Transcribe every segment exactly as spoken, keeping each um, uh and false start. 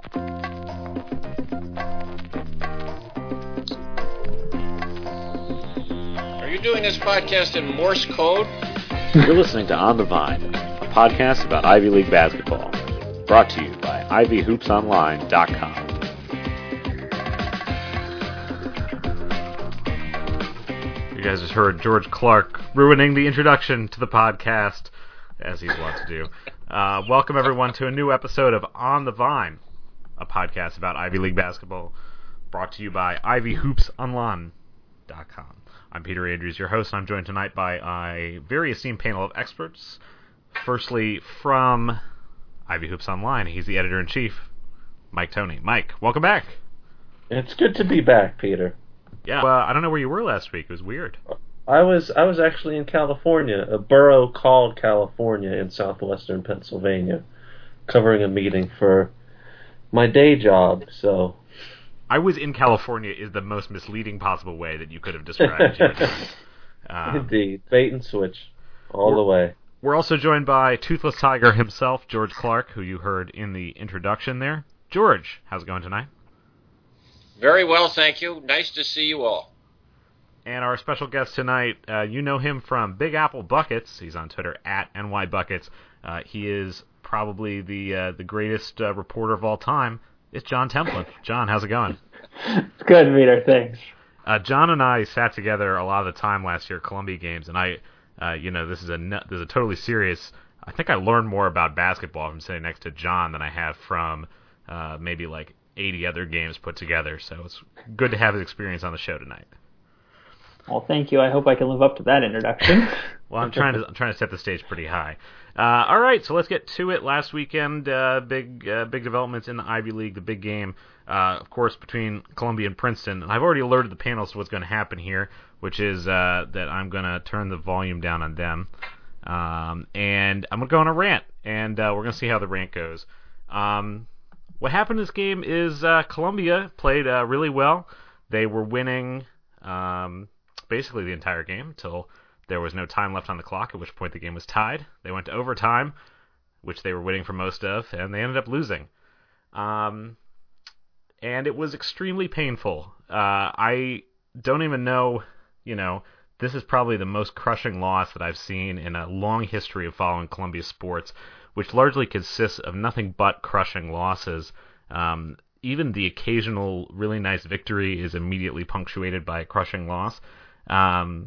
Are you doing this podcast in Morse code? You're listening to On the Vine, a podcast about Ivy League basketball, brought to you by Ivy Hoops Online dot com. You guys just heard George Clark ruining the introduction to the podcast, as he's wont to do. Uh, welcome, everyone, to a new episode of On the Vine, a podcast about Ivy League basketball, brought to you by Ivy Hoops Online dot com. I'm Peter Andrews, your host, and I'm joined tonight by a very esteemed panel of experts. Firstly, from Ivy Hoops Online, he's the editor-in-chief, Mike Toney. Mike, welcome back. It's good to be back, Peter. Yeah, well, I don't know where you were last week. It was weird. I was I was actually in California, a borough called California in southwestern Pennsylvania, covering a meeting for my day job, so... I was in California is the most misleading possible way that you could have described it. um, Indeed. Bait and switch. All the way. We're also joined by Toothless Tiger himself, George Clark, who you heard in the introduction there. George, how's it going tonight? Very well, thank you. Nice to see you all. And our special guest tonight, uh, you know him from Big Apple Buckets. He's on Twitter, at N Y Buckets. Uh, he is probably the uh, the greatest uh, reporter of all time. It's John Templin. John, how's it going? It's good, Peter. Thanks. Uh, John and I sat together a lot of the time last year at Columbia games, and I, uh, you know, this is a this is a totally serious. I think I learned more about basketball from sitting next to John than I have from uh, maybe like eighty other games put together. So it's good to have his experience on the show tonight. Well, thank you. I hope I can live up to that introduction. Well, I'm trying to I'm trying to set the stage pretty high. Uh, all right, so let's get to it. Last weekend, uh, big uh, big developments in the Ivy League, the big game, uh, of course, between Columbia and Princeton. And I've already alerted the panelists to what's going to happen here, which is uh, that I'm going to turn the volume down on them, um, and I'm going to go on a rant, and uh, we're going to see how the rant goes. Um, what happened in this game is uh, Columbia played uh, really well. They were winning um, basically the entire game until there was no time left on the clock, at which point the game was tied. They went to overtime, which they were winning for most of, and they ended up losing. Um, and it was extremely painful. Uh, I don't even know, you know, this is probably the most crushing loss that I've seen in a long history of following Columbia sports, which largely consists of nothing but crushing losses. Um, even the occasional really nice victory is immediately punctuated by a crushing loss. Um...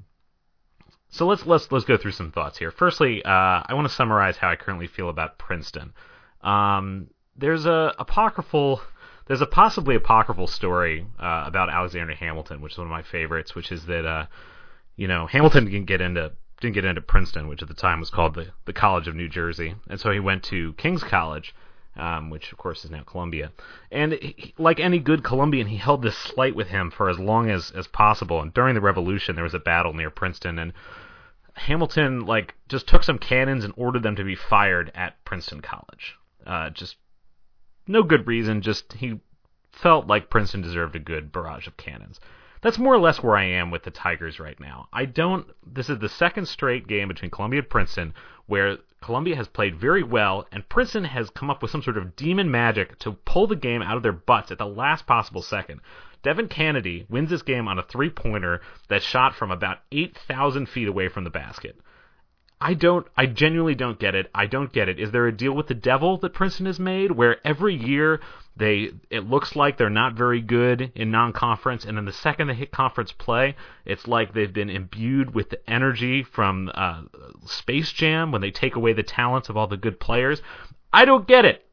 So let's let's let's go through some thoughts here. Firstly, uh, I want to summarize how I currently feel about Princeton. Um, there's a apocryphal, there's a possibly apocryphal story uh, about Alexander Hamilton, which is one of my favorites. Which is that uh, you know Hamilton didn't get into didn't get into Princeton, which at the time was called the the College of New Jersey, and so he went to King's College, um, which of course is now Columbia. And he, like any good Columbian, he held this slight with him for as long as as possible. And during the Revolution, there was a battle near Princeton, and Hamilton, like, just took some cannons and ordered them to be fired at Princeton College. Uh, just no good reason, just he felt like Princeton deserved a good barrage of cannons. That's more or less where I am with the Tigers right now. I don't, this is the second straight game between Columbia and Princeton where Columbia has played very well, and Princeton has come up with some sort of demon magic to pull the game out of their butts at the last possible second. Devin Kennedy wins this game on a three-pointer that shot from about eight thousand feet away from the basket. I don't, I genuinely don't get it. I don't get it. Is there a deal with the devil that Princeton has made where every year they, it looks like they're not very good in non-conference, and then the second they hit conference play, it's like they've been imbued with the energy from uh, Space Jam when they take away the talents of all the good players? I don't get it.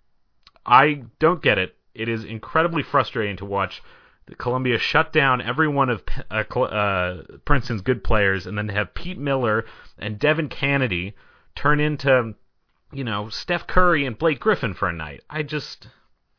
I don't get it. It is incredibly frustrating to watch Columbia shut down every one of uh, uh, Princeton's good players, and then have Pete Miller and Devin Kennedy turn into, you know, Steph Curry and Blake Griffin for a night. I just...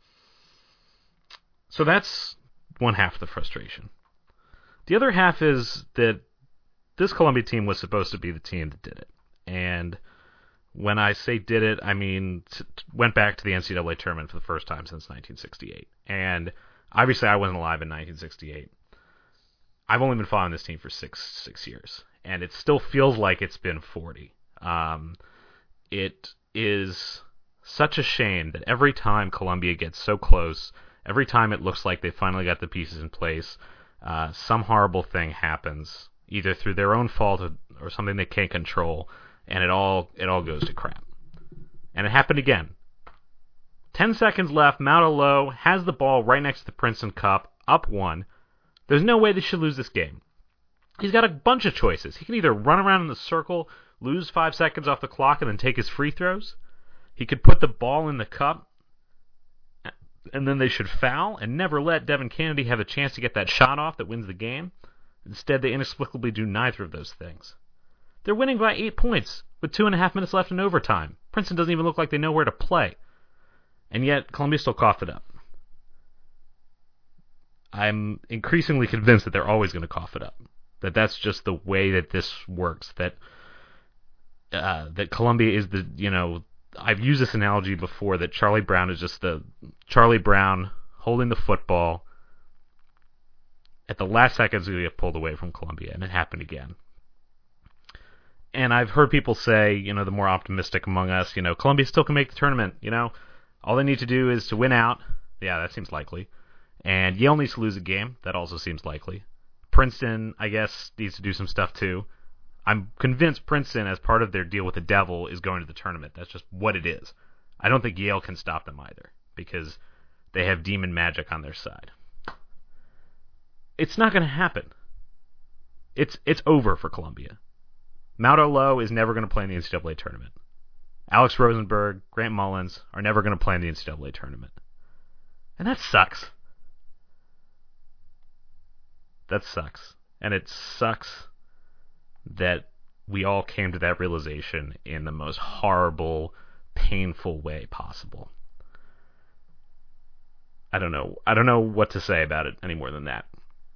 So that's one half of the frustration. The other half is that this Columbia team was supposed to be the team that did it. And when I say did it, I mean t- went back to the N C double A tournament for the first time since nineteen sixty-eight. And obviously I wasn't alive in nineteen sixty-eight. I've only been following this team for six six years, and it still feels like it's been forty. Um, it is Such a shame that every time Colombia gets so close, every time it looks like they finally got the pieces in place, uh, some horrible thing happens, either through their own fault or, or something they can't control, and it all it all goes to crap. And it happened again. Ten seconds left, Mauro Lo has the ball right next to the Princeton Cup, up one. There's no way they should lose this game. He's got a bunch of choices. He can either run around in the circle, lose five seconds off the clock, and then take his free throws. He could put the ball in the cup, and then they should foul and never let Devin Kennedy have a chance to get that shot off that wins the game. Instead, they inexplicably do neither of those things. They're winning by eight points with two and a half minutes left in overtime. Princeton doesn't even look like they know where to play. And yet, Columbia still coughed it up. I'm increasingly convinced that they're always going to cough it up. That that's just the way that this works. That uh, that Columbia is the, you know, I've used this analogy before, that Charlie Brown is just the Charlie Brown holding the football. At the last seconds, going to get pulled away from Columbia, and it happened again. And I've heard people say, you know, the more optimistic among us, you know, Columbia still can make the tournament, you know. All they need to do is to win out. Yeah, that seems likely. And Yale needs to lose a game. That also seems likely. Princeton, I guess, needs to do some stuff too. I'm convinced Princeton, as part of their deal with the devil, is going to the tournament. That's just what it is. I don't think Yale can stop them either, because they have demon magic on their side. It's not going to happen. It's it's over for Columbia. Mauro Lo is never going to play in the N C double A tournament. Alex Rosenberg, Grant Mullins are never going to play in the N C double A tournament. And that sucks. That sucks. And it sucks that we all came to that realization in the most horrible, painful way possible. I don't know. I don't know what to say about it any more than that.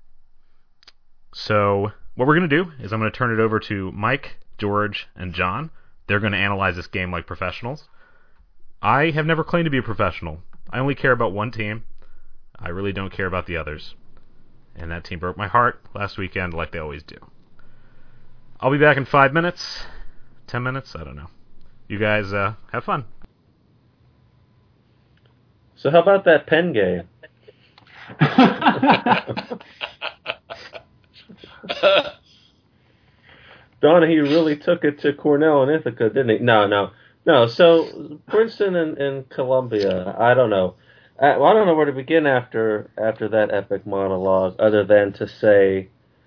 So what we're going to do is I'm going to turn it over to Mike, George, and John. They're going to analyze this game like professionals. I have never claimed to be a professional. I only care about one team. I really don't care about the others. And that team broke my heart last weekend like they always do. I'll be back in five minutes. Ten minutes? I don't know. You guys uh, have fun. So how about that Penn game? Donahue really took it to Cornell and Ithaca, didn't he? No, no. No, so Princeton and, and Columbia, I don't know. I, well, I don't know where to begin after after that epic monologue, other than to say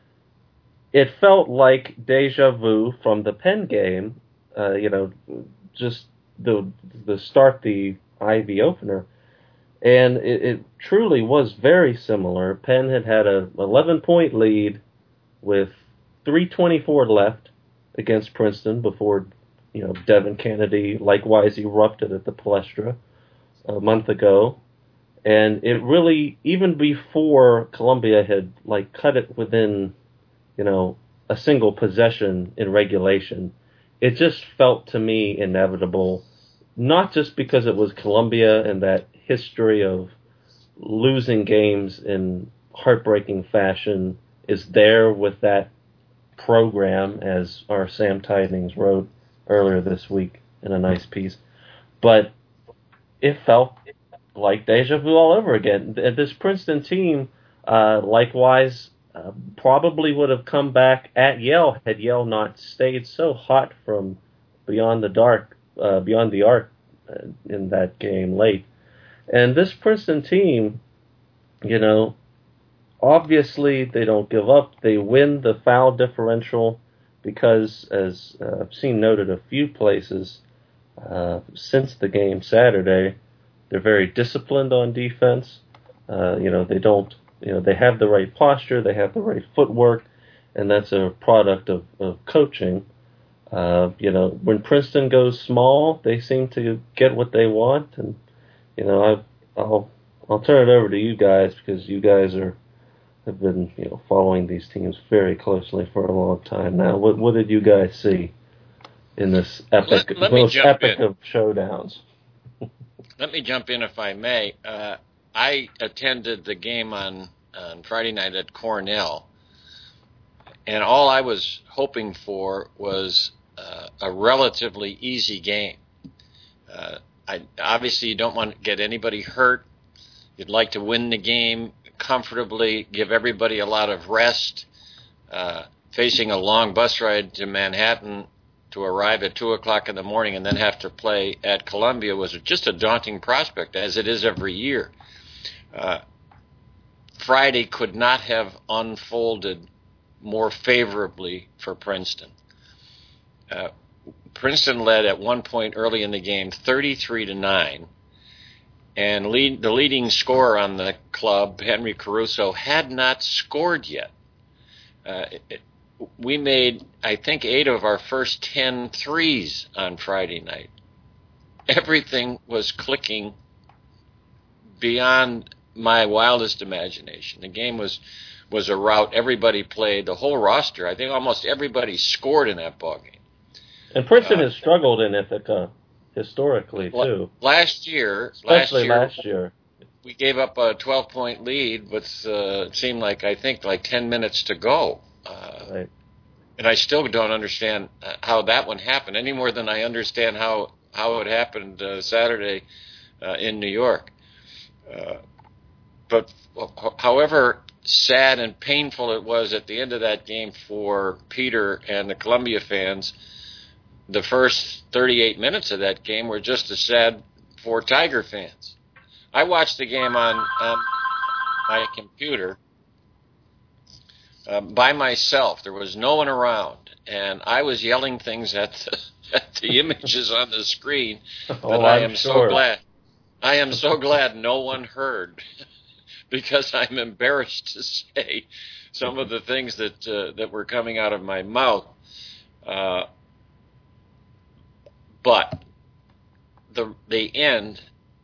it felt like deja vu from the Penn game, uh, you know, just the the start, the Ivy opener. And it, it truly was very similar. Penn had had a eleven-point lead with three twenty-four left against Princeton before, you know, Devin Kennedy likewise erupted at the Palestra a month ago. And it really, even before Columbia had, like, cut it within, you know, a single possession in regulation, it just felt to me inevitable, not just because it was Columbia and that history of losing games in heartbreaking fashion is there with that program, as our Sam Tidings wrote earlier this week in a nice piece, but it felt like deja vu all over again. This Princeton team, uh, likewise, uh, probably would have come back at Yale had Yale not stayed so hot from beyond the dark, uh, beyond the arc uh, in that game late. And this Princeton team, you know, obviously they don't give up. They win the foul differential because, as uh, I've seen noted a few places uh, since the game Saturday, they're very disciplined on defense. Uh, you know, they don't, you know, they have the right posture, they have the right footwork, and that's a product of, of coaching. Uh, you know, when Princeton goes small, they seem to get what they want, and you know, I've, I'll I'll turn it over to you guys because you guys are have been, you know, following these teams very closely for a long time now. What what did you guys see in this epic, let, let most epic in. of showdowns? Let me jump in if I may. Uh, I attended the game on, on Friday night at Cornell, and all I was hoping for was uh, a relatively easy game. Uh, I, obviously, you don't want to get anybody hurt. You'd like to win the game comfortably, give everybody a lot of rest. Uh, facing a long bus ride to Manhattan to arrive at two o'clock in the morning and then have to play at Columbia was just a daunting prospect, as it is every year. Uh, Friday could not have unfolded more favorably for Princeton. Uh, Princeton led at one point early in the game, thirty-three to nine, and lead, the leading scorer on the club, Henry Caruso, had not scored yet. Uh, it, we made, I think, eight of our first ten threes on Friday night. Everything was clicking beyond my wildest imagination. The game was was a rout. Everybody played. The whole roster, I think almost everybody scored in that ballgame. And Princeton uh, has struggled in Ithaca historically, too. Last year, Especially last year, last year. we gave up a twelve-point lead with, uh, it seemed like, I think, like ten minutes to go. Uh, right. And I still don't understand how that one happened, any more than I understand how, how it happened uh, Saturday uh, in New York. Uh, but however sad and painful it was at the end of that game for Peter and the Columbia fans, the first thirty-eight minutes of that game were just as sad for Tiger fans. I watched the game on, on my computer uh, by myself. There was no one around, and I was yelling things at the, at the images on the screen. But oh, I I'm am sure. so glad. I am so glad no one heard, because I'm embarrassed to say some of the things that uh, that were coming out of my mouth. Uh, but the the end,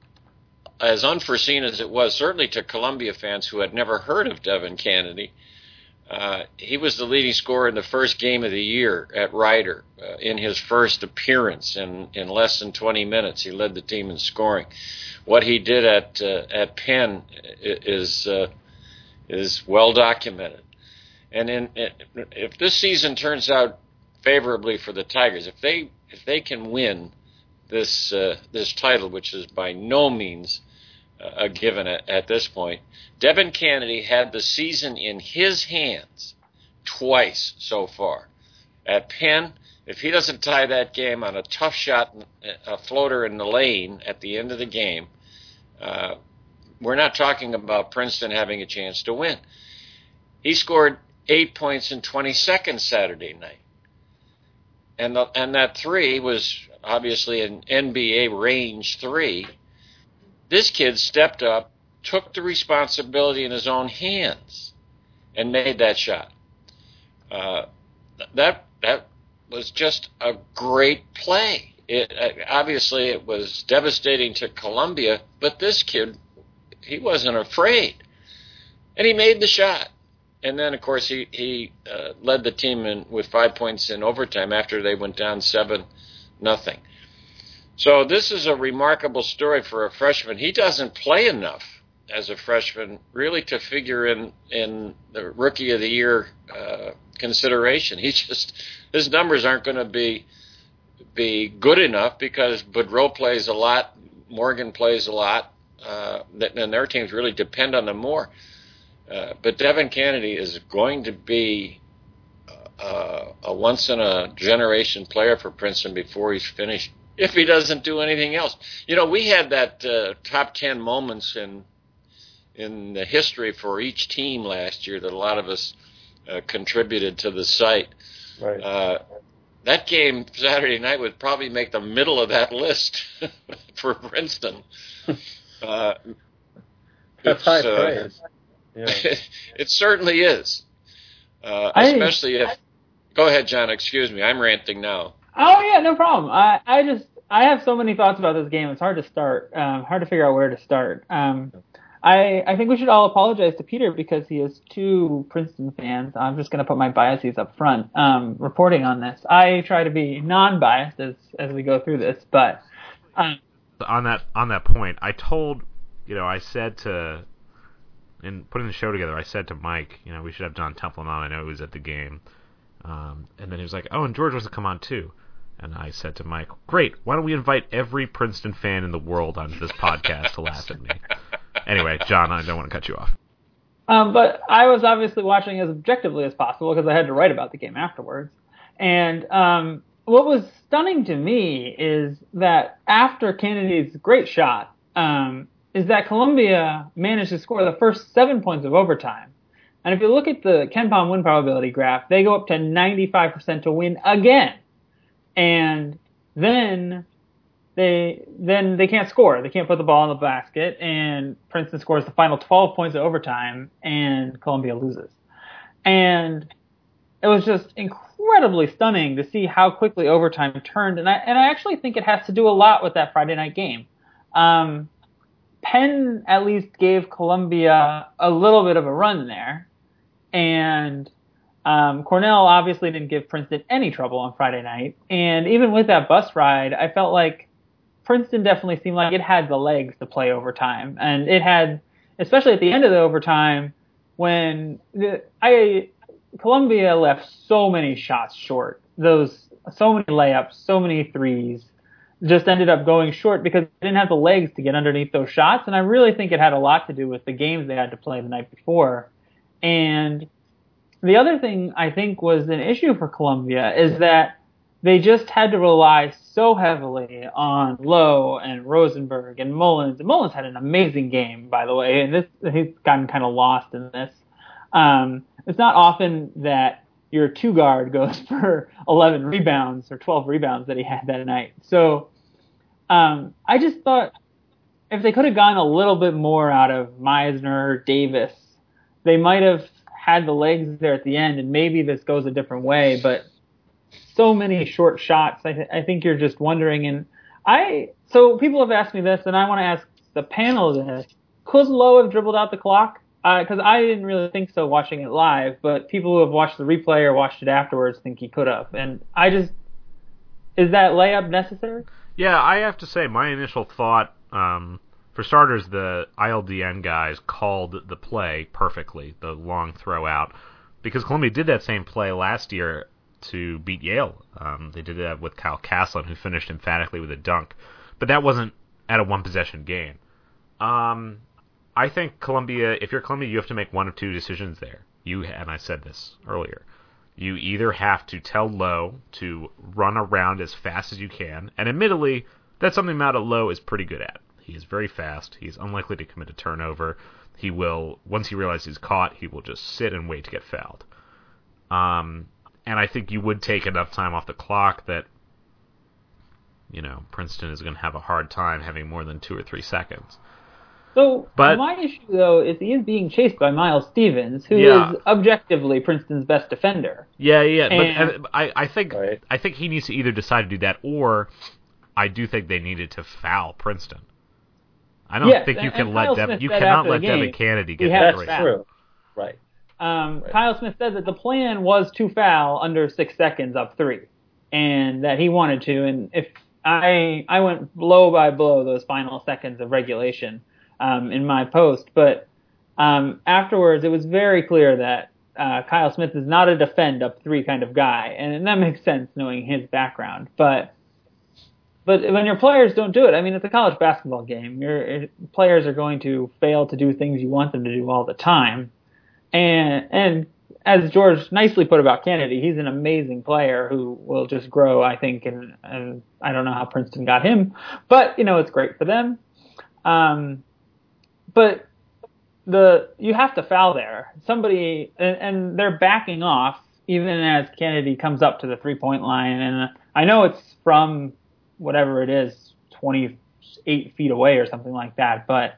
as unforeseen as it was, certainly to Columbia fans who had never heard of Devin Kennedy, uh, he was the leading scorer in the first game of the year at Rider. Uh, in his first appearance in, in less than twenty minutes, he led the team in scoring. What he did at uh, at Penn is uh, is well documented. And in, if this season turns out favorably for the Tigers, if they if they can win this uh, this title, which is by no means uh, a given at, at this point, Devin Kennedy had the season in his hands twice so far. At Penn, if he doesn't tie that game on a tough shot, a floater in the lane at the end of the game, uh, we're not talking about Princeton having a chance to win. He scored eight points in twenty seconds Saturday night. And the, and that three was obviously an N B A range three. This kid stepped up, took the responsibility in his own hands, and made that shot. Uh, that that was just a great play. It, obviously, it was devastating to Columbia, but this kid, he wasn't afraid, and he made the shot. And then, of course, he he uh, led the team in, with five points in overtime after they went down seven nothing. So this is a remarkable story for a freshman. He doesn't play enough as a freshman really to figure in in the Rookie of the Year uh, consideration. He just his numbers aren't going to be be good enough because Boudreau plays a lot, Morgan plays a lot, uh, and their teams really depend on them more. Uh, but Devin Kennedy is going to be uh, a once-in-a-generation player for Princeton before he's finished, if he doesn't do anything else. You know, we had that uh, top ten moments in in the history for each team last year that a lot of us uh, contributed to the site. Right. Uh, that game Saturday night would probably make the middle of that list for Princeton. Uh, That's high uh, praise. Yeah. It certainly is, uh, I- especially if. Go ahead, John. Excuse me. I'm ranting now. Oh yeah, no problem. I, I just I have so many thoughts about this game. It's hard to start. Um, hard to figure out where to start. Um, I I think we should all apologize to Peter because he has two Princeton fans. I'm just going to put my biases up front. Um, reporting on this, I try to be non-biased as as we go through this, but um, on that on that point, I told you know I said to. In putting the show together, I said to Mike, you know, we should have John Templin on. I know he was at the game. Um, and then he was like, oh, and George wants to come on too. And I said to Mike, great, why don't we invite every Princeton fan in the world onto this podcast to laugh at me? Anyway, John, I don't want to cut you off. Um, but I was obviously watching as objectively as possible because I had to write about the game afterwards. And um, what was stunning to me is that after Kennedy's great shot, um, is that Columbia managed to score the first seven points of overtime. And if you look at the KenPom win probability graph, they go up to ninety-five percent to win again. And then they then they can't score. They can't put the ball in the basket, and Princeton scores the final twelve points of overtime, and Columbia loses. And it was just incredibly stunning to see how quickly overtime turned. And I and I actually think it has to do a lot with that Friday night game. Um, Penn at least gave Columbia a little bit of a run there, and Um, Cornell obviously didn't give Princeton any trouble on Friday night. And even with that bus ride, I felt like Princeton definitely seemed like it had the legs to play overtime. And it had, especially at the end of the overtime, when the, I Columbia left so many shots short. Those, so many layups, so many threes, just ended up going short because they didn't have the legs to get underneath those shots. And I really think it had a lot to do with the games they had to play the night before. And the other thing I think was an issue for Columbia is that they just had to rely so heavily on Lowe and Rosenberg and Mullins. And Mullins had an amazing game, by the way, and this he's gotten kind of lost in this. Um, it's not often that your two guard goes for eleven rebounds or twelve rebounds that he had that night. So um, I just thought if they could have gone a little bit more out of Meisner, Davis, they might have had the legs there at the end, and maybe this goes a different way, but so many short shots, I, th- I think you're just wondering, and I, so people have asked me this, and I want to ask the panel this, could Lowe have dribbled out the clock? Because uh, I didn't really think so watching it live, but people who have watched the replay or watched it afterwards think he could have, and I just, is that layup necessary? Yeah, I have to say, my initial thought, um, for starters, the I L D N guys called the play perfectly, the long throw out, because Columbia did that same play last year to beat Yale. Um, they did that with Kyle Caslin, who finished emphatically with a dunk, but that wasn't at a one-possession game. Um, I think Columbia, if you're Columbia, you have to make one of two decisions there. You and I said this earlier. You either have to tell Lowe to run around as fast as you can, and admittedly, that's something Matt Lowe is pretty good at. He is very fast. He's unlikely to commit a turnover. He will, once he realizes he's caught, he will just sit and wait to get fouled. Um, and I think you would take enough time off the clock that, you know, Princeton is going to have a hard time having more than two or three seconds. So but, my issue, though, is he is being chased by Miles Stevens, who yeah. is objectively Princeton's best defender. Yeah, yeah. And, but I, I think right. I think he needs to either decide to do that, or I do think they needed to foul Princeton. I don't yes, think you and, can and let Kyle Devin. Smith You said cannot let game, Devin Kennedy get he that has three. That's true. Right. Um, right. Kyle Smith said that the plan was to foul under six seconds up three, and that he wanted to. And if I I went blow by blow those final seconds of regulation um, in my post, but um, afterwards it was very clear that uh, Kyle Smith is not a defend up three kind of guy, and that makes sense knowing his background, but. But when your players don't do it, I mean, it's a college basketball game. Your players are going to fail to do things you want them to do all the time. And and as George nicely put about Kennedy, he's an amazing player who will just grow, I think, and, and I don't know how Princeton got him. But, you know, it's great for them. Um, but the you have to foul there. Somebody, and, and they're backing off even as Kennedy comes up to the three-point line. And I know it's from whatever it is, twenty-eight feet away or something like that, but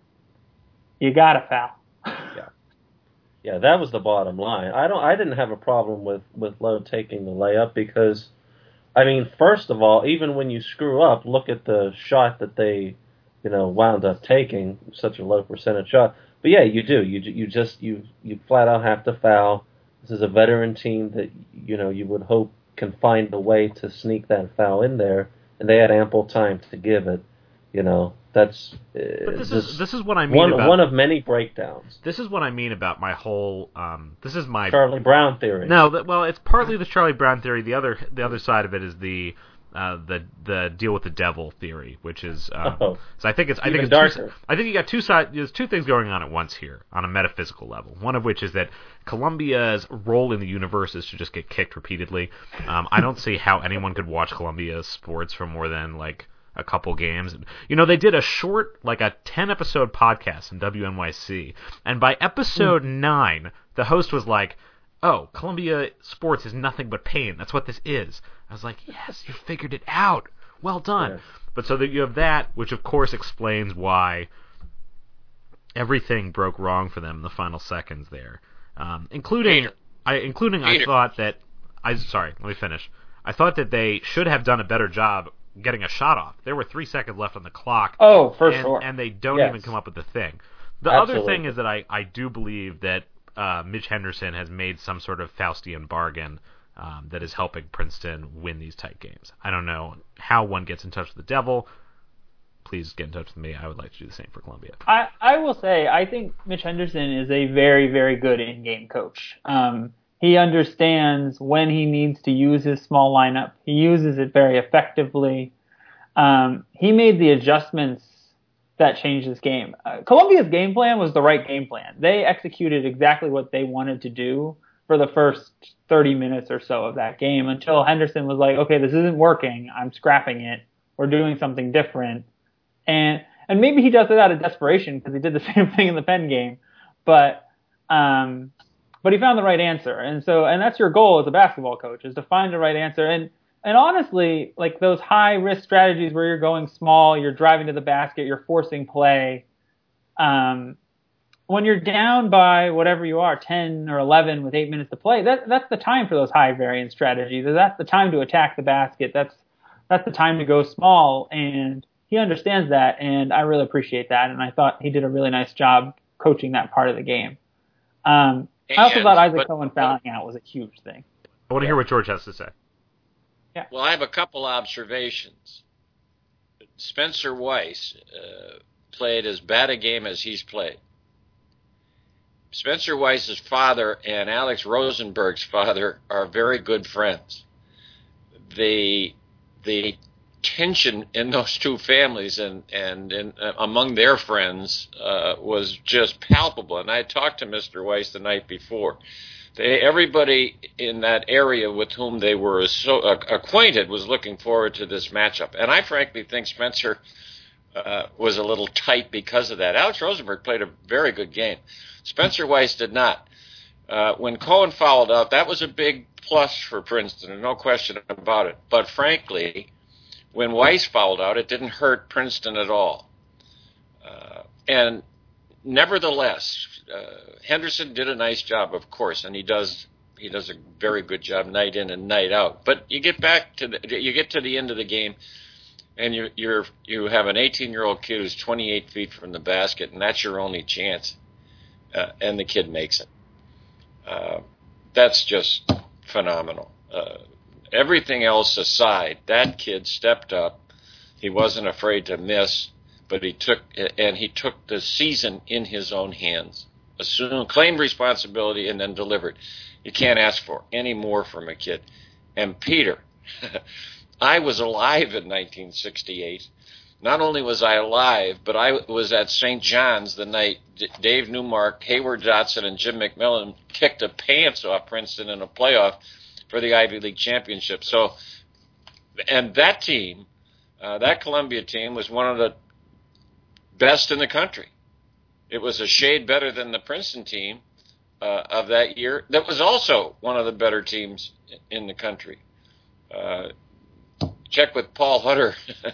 you gotta foul. Yeah, yeah, that was the bottom line. I don't, I didn't have a problem with with Lowe taking the layup because, I mean, first of all, even when you screw up, look at the shot that they, you know, wound up taking, such a low percentage shot. But yeah, you do, you you just you you flat out have to foul. This is a veteran team that you know you would hope can find a way to sneak that foul in there. And they had ample time to give it, you know. That's uh, But this this, is this is what I mean one about one of many breakdowns. this is what I mean about my whole. Um, this is my Charlie Brown theory. No, that, well, it's partly the Charlie Brown theory. The other the other side of it is the uh, the the deal with the devil theory, which is um, Oh, so I think it's I even think it's darker. Two, I think you got two sides. There's two things going on at once here on a metaphysical level. One of which is that Columbia's role in the universe is to just get kicked repeatedly. Um, I don't see how anyone could watch Columbia sports for more than like a couple games. You know, they did a short, like a ten episode podcast in W N Y C, and by episode mm. nine, the host was like, "Oh, Columbia sports is nothing but pain. That's what this is." I was like, "Yes, you figured it out. Well done." Yes. But so that you have that, which of course explains why everything broke wrong for them in the final seconds there, um, including Peter. I including Peter. I thought that I sorry, let me finish. I thought that they should have done a better job getting a shot off. There were three seconds left on the clock. Oh, for and, sure. And they don't yes. even come up with the thing. The Absolutely. other thing is that I, I do believe that uh, Mitch Henderson has made some sort of Faustian bargain um, that is helping Princeton win these tight games. I don't know how one gets in touch with the devil. Please get in touch with me. I would like to do the same for Columbia. I, I will say, I think Mitch Henderson is a very, very good in-game coach. Um, he understands when he needs to use his small lineup. He uses it very effectively. Um, he made the adjustments that changed this game. Uh, Columbia's game plan was the right game plan. They executed exactly what they wanted to do for the first thirty minutes or so of that game until Henderson was like, okay, this isn't working. I'm scrapping it. We're doing something different. And and maybe he does it out of desperation because he did the same thing in the Penn game. But um, but he found the right answer. And so and that's your goal as a basketball coach, is to find the right answer. And And honestly, like those high-risk strategies where you're going small, you're driving to the basket, you're forcing play, um, when you're down by whatever you are, ten or eleven with eight minutes to play, that, that's the time for those high-variance strategies. That's the time to attack the basket. That's that's the time to go small, and he understands that, and I really appreciate that, and I thought he did a really nice job coaching that part of the game. Um, I also and, thought Isaac but, Cohen fouling out was a huge thing. I want to hear what George has to say. Yeah. Well, I have a couple observations. Spencer Weiss uh, played as bad a game as he's played. Spencer Weiss's father and Alex Rosenberg's father are very good friends. The the tension in those two families and and, and uh, among their friends uh, was just palpable. And I talked to Mister Weiss the night before. They, everybody in that area with whom they were so uh, acquainted was looking forward to this matchup. And I frankly think Spencer uh, was a little tight because of that. Alex Rosenberg played a very good game. Spencer Weiss did not. Uh, when Cohen fouled out, that was a big plus for Princeton, and no question about it. But frankly, when Weiss fouled out, it didn't hurt Princeton at all. Uh, and nevertheless, uh, Henderson did a nice job, of course, and he does he does a very good job night in and night out. But you get back to the you get to the end of the game, and you you're you have an eighteen-year-old kid who's twenty-eight feet from the basket, and that's your only chance, uh, and the kid makes it. Uh, that's just phenomenal. Uh, everything else aside, that kid stepped up. He wasn't afraid to miss. But he took and he took the season in his own hands, assumed, claimed responsibility, and then delivered. You can't ask for any more from a kid. And Peter, I was alive in nineteen sixty-eight. Not only was I alive, but I was at Saint John's the night D- Dave Newmark, Hayward Dotson, and Jim McMillan kicked the pants off Princeton in a playoff for the Ivy League championship. So, and that team, uh, that Columbia team, was one of the best in the country. It was a shade better than the Princeton team uh, of that year. That was also one of the better teams in the country. Uh, check with Paul Hutter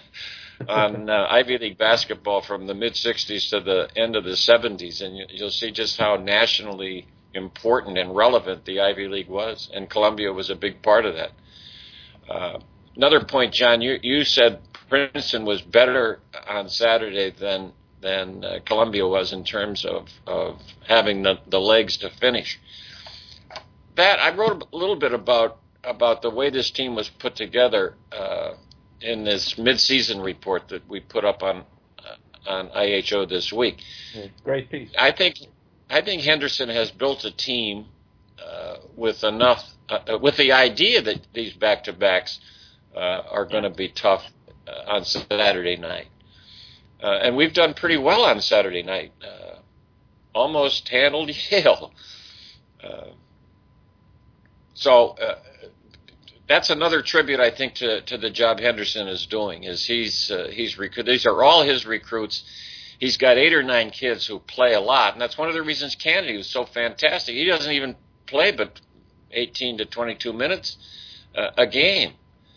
on uh, Ivy League basketball from the mid-sixties to the end of the seventies, and you, you'll see just how nationally important and relevant the Ivy League was, and Columbia was a big part of that. Uh, another point, John, you, you said Princeton was better on Saturday than than uh, Columbia was in terms of, of having the, the legs to finish. That I wrote a little bit about about the way this team was put together uh, in this mid-season report that we put up on uh, on I H O this week. Yeah, great piece. I think I think Henderson has built a team uh, with enough, uh, with the idea that these back-to-backs uh, are going to be tough uh, on Saturday night. Uh, and we've done pretty well on Saturday night. Uh, almost handled Yale. Uh, so uh, that's another tribute, I think, to, to the job Henderson is doing. Is he's uh, he's rec- these are all his recruits. He's got eight or nine kids who play a lot, and that's one of the reasons Kennedy was so fantastic. He doesn't even play but eighteen to twenty-two minutes uh, a game.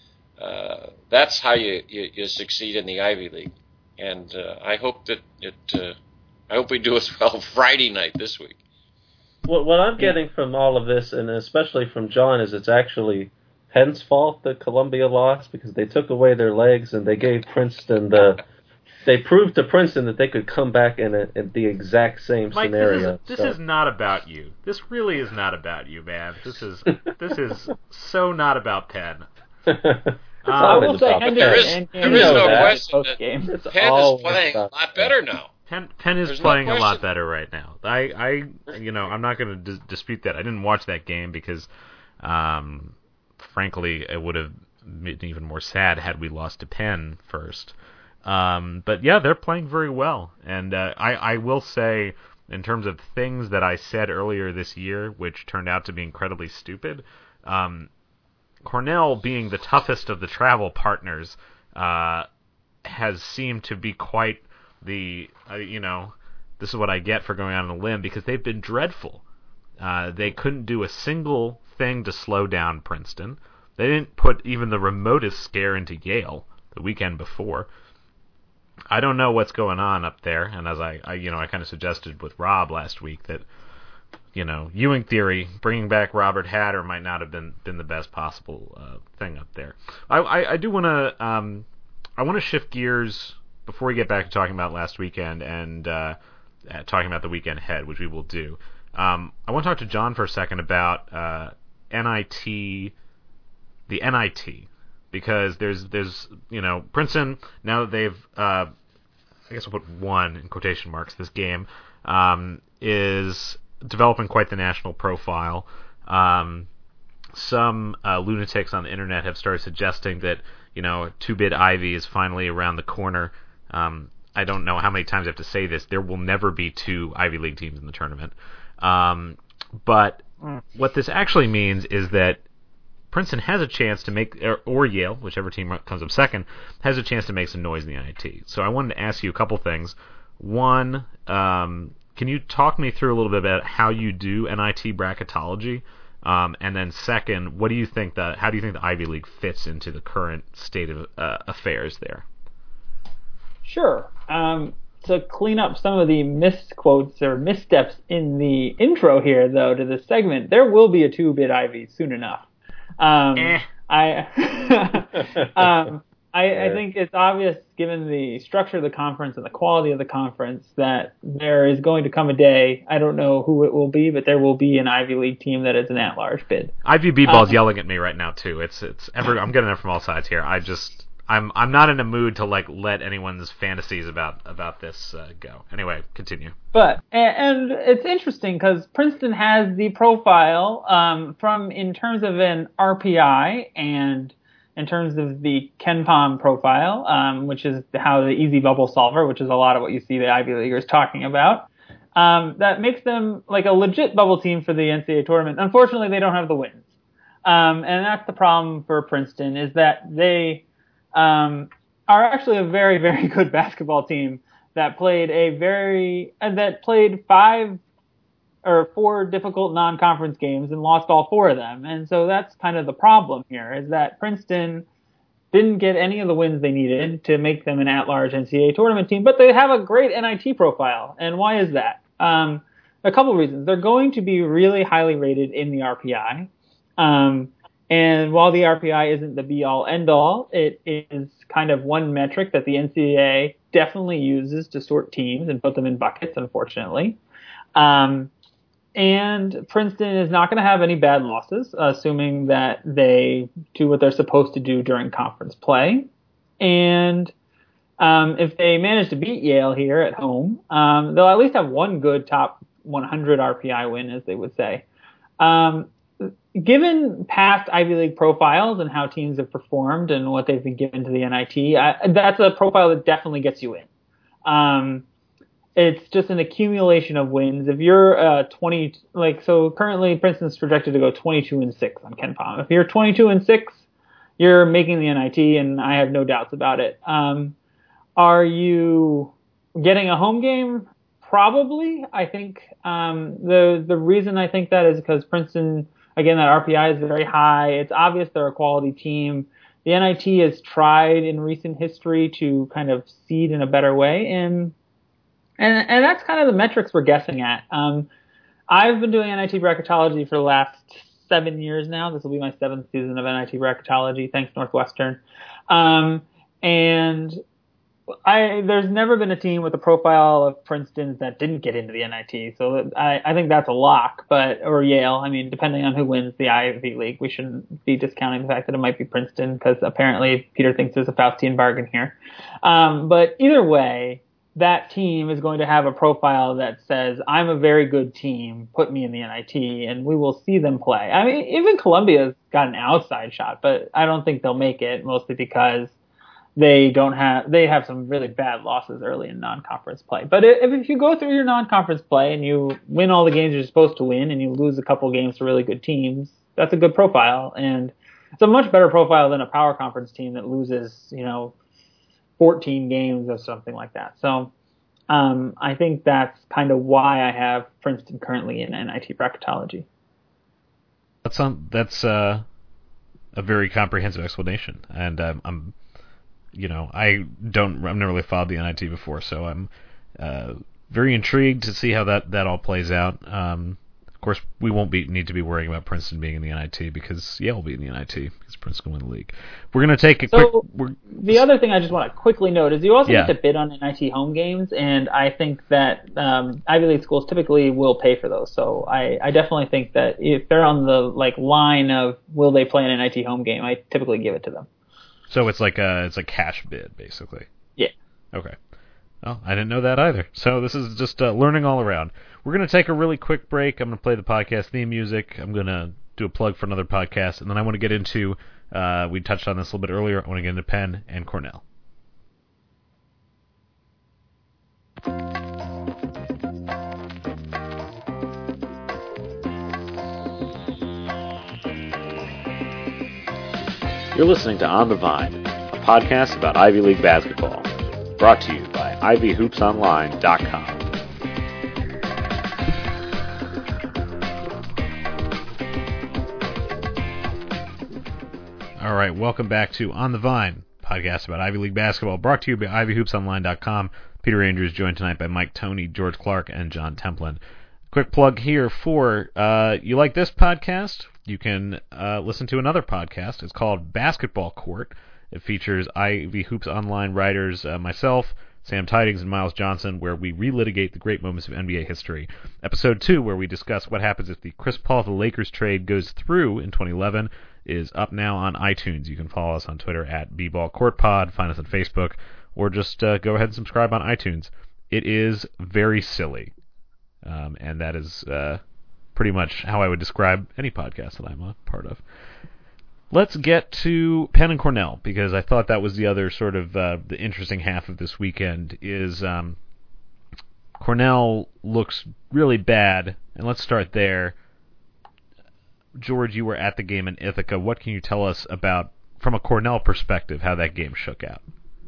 Uh, that's how you, you, you succeed in the Ivy League, and uh, I hope that it. Uh, I hope we do as well Friday night this week. What, what I'm getting from all of this, and especially from John, is it's actually Penn's fault that Columbia lost because they took away their legs and they gave Princeton the. They proved to Princeton that they could come back in, a, in the exact same Mike, scenario. This, is, this so. is not about you. This really is not about you, man. This is this is so not about Penn. Uh, I will say Henderson there is, and there is no that. question that Penn is playing a lot better now. Penn, Penn is There's playing no a lot better right now. I, I, you know, I'm not going to dis- dispute that. I didn't watch that game because, um, frankly, it would have been even more sad had we lost to Penn first. Um, but yeah, they're playing very well, and uh, I, I will say, in terms of things that I said earlier this year, which turned out to be incredibly stupid, um, Cornell, being the toughest of the travel partners, uh, has seemed to be quite the, uh, you know, this is what I get for going on a limb, because they've been dreadful. Uh, they couldn't do a single thing to slow down Princeton. They didn't put even the remotest scare into Yale the weekend before. I don't know what's going on up there, and as I, I you know, I kind of suggested with Rob last week that, you know, Ewing theory, bringing back Robert Hatter might not have been, been the best possible uh, thing up there. I, I, I do want to um, I want to shift gears before we get back to talking about last weekend and uh, talking about the weekend ahead, which we will do. Um, I want to talk to John for a second about uh, N I T, the N I T. Because there's, there's, you know, Princeton, now that they've, uh, I guess I'll put one in quotation marks, this game, um, is developing quite the national profile. Um, some uh, lunatics on the internet have started suggesting that, you know, two-bit Ivy is finally around the corner. Um, I don't know how many times I have to say this. There will never be two Ivy League teams in the tournament. Um, but what this actually means is that Princeton has a chance to make, or, or Yale, whichever team comes up second, has a chance to make some noise in the N I T. So I wanted to ask you a couple things. One, um, can you talk me through a little bit about how you do N I T bracketology? Um, and then second, what do you think that? How do you think the Ivy League fits into the current state of uh, affairs there? Sure. Um, to clean up some of the misquotes or missteps in the intro here, though, to this segment, there will be a two-bit Ivy soon enough. Um, eh. I, um, I, I think it's obvious, given the structure of the conference and the quality of the conference, that there is going to come a day. I don't know who it will be, but there will be an Ivy League team that is an at-large bid. Ivy B-ball's um, yelling at me right now too. It's it's ever. I'm getting it from all sides here. I just I'm I'm not in a mood to like let anyone's fantasies about about this uh, go. Anyway, continue. But and, and it's interesting because Princeton has the profile um, from in terms of an R P I and in terms of the KenPom profile, um, which is how the easy bubble solver, which is a lot of what you see the Ivy Leaguers talking about. Um, that makes them like a legit bubble team for the N C double A tournament. Unfortunately, they don't have the wins, um, and that's the problem for Princeton is that they Um, are actually a very, very good basketball team that played a very uh, that played five or four difficult non-conference games and lost all four of them. And so that's kind of the problem here is that Princeton didn't get any of the wins they needed to make them an at-large N C double A tournament team, but they have a great N I T profile. And why is that? Um, a couple of reasons. They're going to be really highly rated in the R P I. Um, And while the R P I isn't the be-all, end-all, it is kind of one metric that the N C double A definitely uses to sort teams and put them in buckets, unfortunately. Um, and Princeton is not going to have any bad losses, assuming that they do what they're supposed to do during conference play. And Um, if they manage to beat Yale here at home, um, they'll at least have one good top one hundred R P I win, as they would say. Um, given past Ivy League profiles and how teams have performed and what they've been given to the N I T, I, that's a profile that definitely gets you in. Um, it's just an accumulation of wins. If you're uh, twenty, like so, currently Princeton's projected to go twenty-two and six on KenPom. If you're twenty-two and six, you're making the N I T, and I have no doubts about it. Um, are you getting a home game? Probably. I think um, the the reason I think that is because Princeton, again, that R P I is very high. It's obvious they're a quality team. The N I T has tried in recent history to kind of seed in a better way, and and and that's kind of the metrics we're guessing at. Um, I've been doing N I T bracketology for the last seven years now. This will be my seventh season of N I T bracketology. Thanks, Northwestern. Um, and I there's never been a team with a profile of Princeton's that didn't get into the N I T, so I, I think that's a lock. But or Yale, I mean, depending on who wins the Ivy League, we shouldn't be discounting the fact that it might be Princeton because apparently Peter thinks there's a Faustian bargain here. Um, but either way, that team is going to have a profile that says, I'm a very good team, put me in the N I T, and we will see them play. I mean, even Columbia's got an outside shot, but I don't think they'll make it, mostly because they don't have, they have some really bad losses early in non-conference play. But if, if you go through your non-conference play and you win all the games you're supposed to win and you lose a couple games to really good teams, that's a good profile. And it's a much better profile than a power conference team that loses, you know, fourteen games or something like that. So um, I think that's kind of why I have Princeton currently in N I T bracketology. That's um, that's uh, a very comprehensive explanation, and um, I'm, you know, I don't, I've never really followed the N I T before, so I'm uh, very intrigued to see how that, that all plays out. Um, Of course, we won't be need to be worrying about Princeton being in the N I T because Yale will be in the N I T because Princeton will win the league. We're going to take a so quick... We're, the other thing I just want to quickly note is you also yeah. get to bid on N I T home games, and I think that um, Ivy League schools typically will pay for those. So I, I definitely think that if they're on the like line of will they play an N I T home game, I typically give it to them. So it's like a it's a cash bid, basically. Yeah. Okay. Well, I didn't know that either. So this is just uh, learning all around. We're going to take a really quick break. I'm going to play the podcast theme music. I'm going to do a plug for another podcast. And then I want to get into, uh, we touched on this a little bit earlier, I want to get into Penn and Cornell. You're listening to On the Vine, a podcast about Ivy League basketball. Brought to you by Ivy Hoops Online dot com. All right, welcome back to On the Vine, podcast about Ivy League basketball, brought to you by Ivy Hoops Online dot com. Peter Andrews joined tonight by Mike Toney, George Clark, and John Templin. Quick plug here for, uh, you like this podcast? You can uh, listen to another podcast. It's called Basketball Court. It features Ivy Hoops Online writers, uh, myself, Sam Tidings, and Miles Johnson, where we relitigate the great moments of N B A history. Episode two, where we discuss what happens if the Chris Paul to Lakers trade goes through in twenty eleven, is up now on iTunes. You can follow us on Twitter at BBallCourtPod, find us on Facebook, or just uh, go ahead and subscribe on iTunes. It is very silly, um, and that is uh, pretty much how I would describe any podcast that I'm a part of. Let's get to Penn and Cornell, because I thought that was the other sort of uh, the interesting half of this weekend, is um, Cornell looks really bad, and let's start there. George, you were at the game in Ithaca. What can you tell us about, from a Cornell perspective, how that game shook out?